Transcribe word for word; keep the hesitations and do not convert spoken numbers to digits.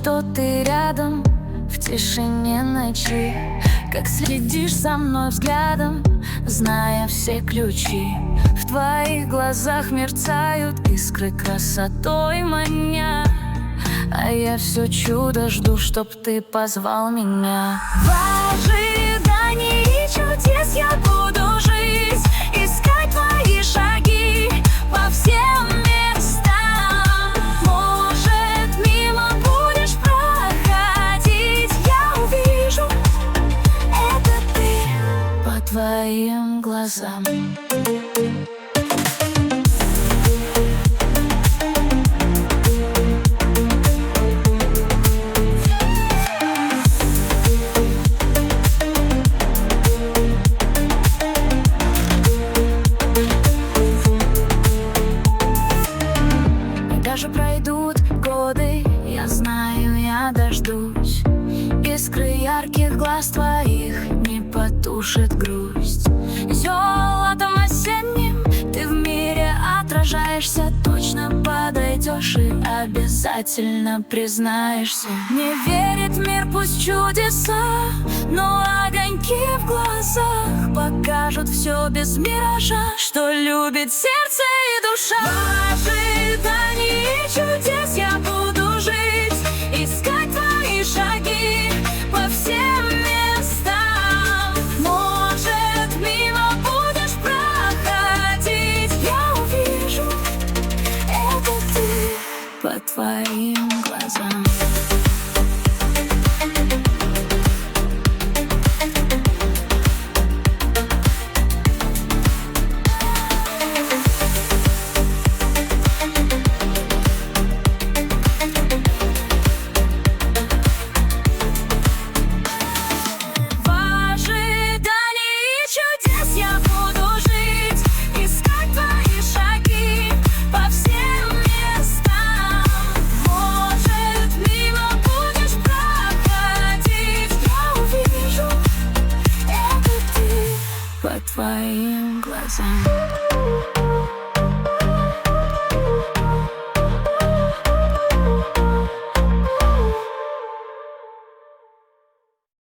что ты рядом в тишине ночи, как следишь за мной взглядом, зная все ключи. В твоих глазах мерцают искры красотой маня, а я все чудо жду, чтоб ты позвал меня. В ожидании чудес я буду жить, искать твои шаги по всем местам. Может, мимо будешь проходить, я увижу, это ты по твоим глазам. Даже пройдут годы, я знаю, я дождусь. Искры ярких глаз твоих не потушит грусть. Золотом осенним ты в мире отражаешься, точно подойдешь и обязательно признаешься. Не верит мир, пусть чудеса, но огоньки в глазах покажут все без миража, что любит сердце и душа. В ожидании чудес я буду жить, искать твои шаги по всем местам. Может, мимо будешь проходить, я увижу, это ты по твоим глазам. По твоим глазам.